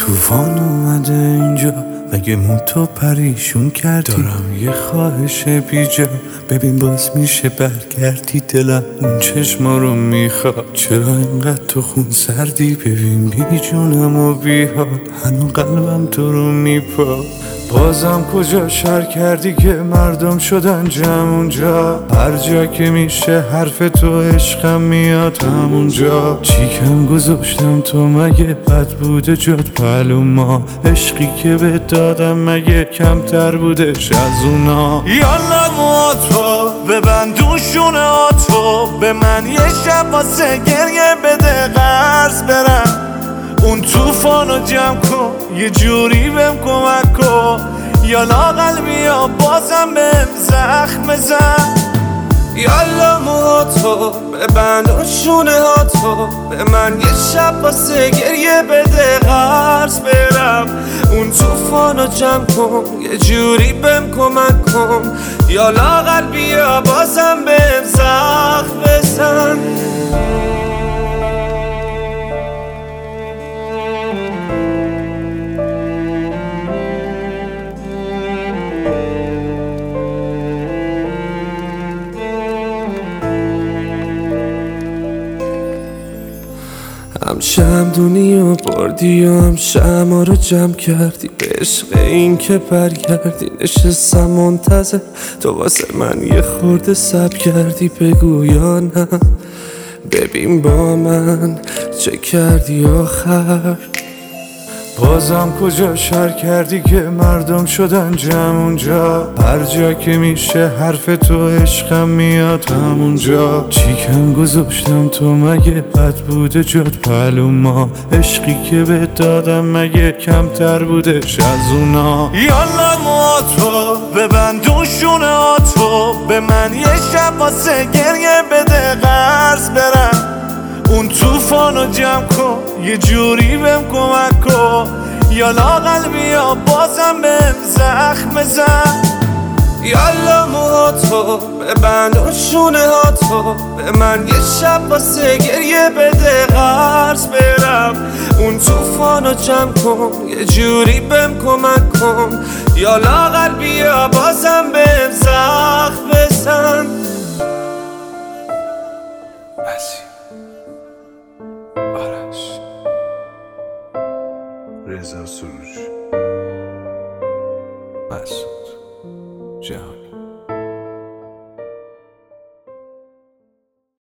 طوفان اومده اینجا، مگه موتو پریشون کردی؟ دارم یه خواهش بیجا، ببین باز میشه برگردی. دلم اون چشما رو میخواد، چرا اینقدر تو خون سردی؟ ببین بی جونم و بی حال، هنو قلبم تو رو میپا. بازم کجا شر کردی که مردم شدن جمع اونجا؟ هر جا که میشه حرف تو عشقم میاد همونجا. چیکم گذاشتم تو مگه بد بوده جات پلو ما؟ عشقی که به دادم مگه کمتر بودش از اونا؟ یالا موهاتو ببند دوشونه هاتو، به من یه شب واسه گریه بده قرض برم. اون طوفانو جمع کن، یه جوری بهم کمک کن، یالا قلبیا بازم بهم زخم بزن. یالا موهاتو ببند و شونه هاتو، به من یه شب واسه گریه بده قرض برم. اون طوفانو جمع کن، یه جوری بهم کمک کن، یالا قلبیا بازم بهم زخم بزن. هم شمدونی و بردی و هم شما رو جمع کردی، به عشق این که برگردی. نشستم منتظر تو واسه من یه خورده صبر کردی، بگو یا نه، ببین با من چه کردی آخر. بازم کجا شر کردی که مردم شدن جمع اونجا؟ هر جا که میشه حرف تو عشقم میاد همونجا. چیکم گذاشتم تو مگه بد بوده جات پلو ما؟ عشقی که به دادم مگه کمتر بودش از اونا؟ یالا موهاتو ببند دوشونه هاتو، به من یه شب واسه گریه بده قرض برم. اون طوفانو جمع کن، یه جوری بهم کمک کن، یالا قلبیا بازم بهم زخم بزن. یالا موهاتو ببند و شونه هاتو، به من یه شب واسه گریه بده قرض برم. اون طوفانو جمع کن، یه جوری بهم کمک کن، یالا قلبیا بازم بهم زخم بزن. آرش رضا سروش مسعود جهانی.